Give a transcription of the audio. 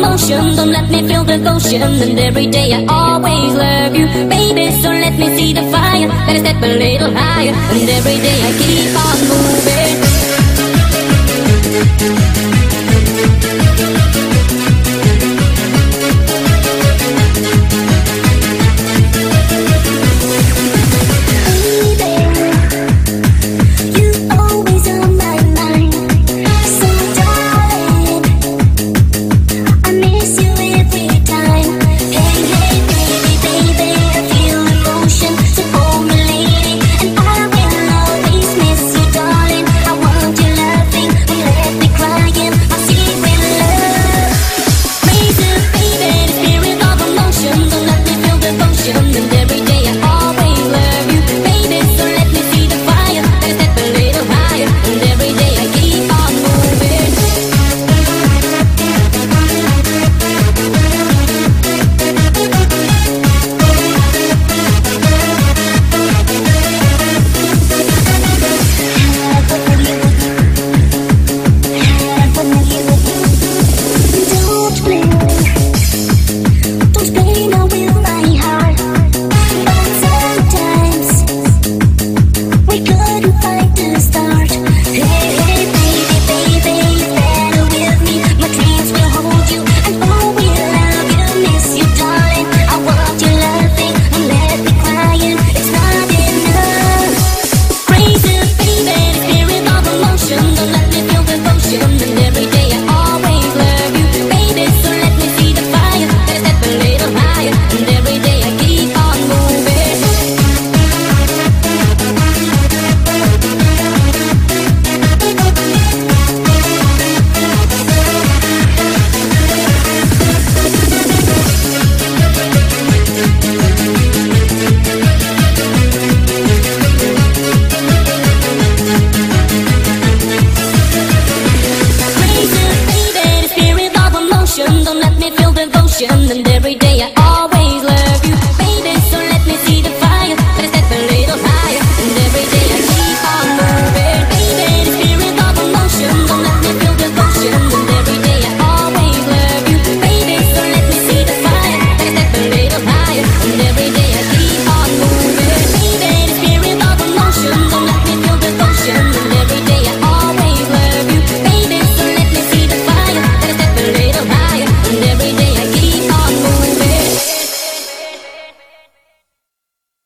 emotion, don't let me feel devotion. And every day I always love you, baby, so let me see the fire. Gotta step a little higher, and every day I keep on moving.